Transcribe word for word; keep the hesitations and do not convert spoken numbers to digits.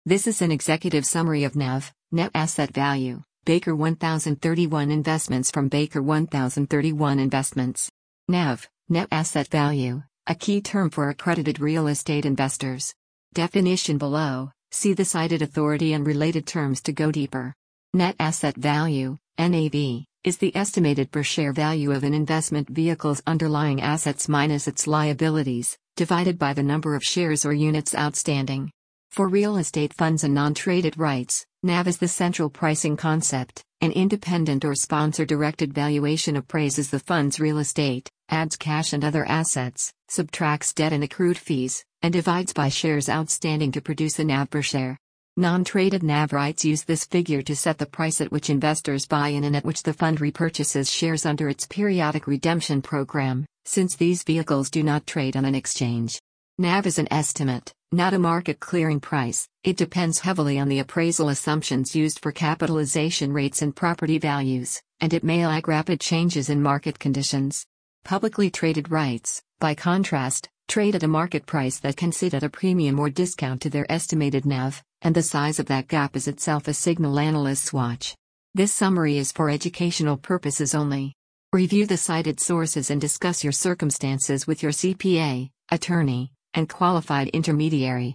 This is an executive summary of N A V, Net Asset Value, Baker one thousand thirty-one Investments from Baker one thousand thirty-one Investments. N A V, Net Asset Value, a key term for accredited real estate investors. Definition below, see the cited authority and related terms to go deeper. Net Asset Value, N A V, is the estimated per share value of an investment vehicle's underlying assets minus its liabilities, divided by the number of shares or units outstanding. For real estate funds and non-traded rights, N A V is the central pricing concept. An independent or sponsor-directed valuation appraises the fund's real estate, adds cash and other assets, subtracts debt and accrued fees, and divides by shares outstanding to produce a N A V per share. Non-traded N A V rights use this figure to set the price at which investors buy in and at which the fund repurchases shares under its periodic redemption program, since these vehicles do not trade on an exchange. N A V is an estimate, not a market clearing price. It depends heavily on the appraisal assumptions used for capitalization rates and property values, and it may lag rapid changes in market conditions. Publicly traded rights, by contrast, trade at a market price that can sit at a premium or discount to their estimated N A V, and the size of that gap is itself a signal analysts watch. This summary is for educational purposes only. Review the cited sources and discuss your circumstances with your C P A, attorney, and qualified intermediary.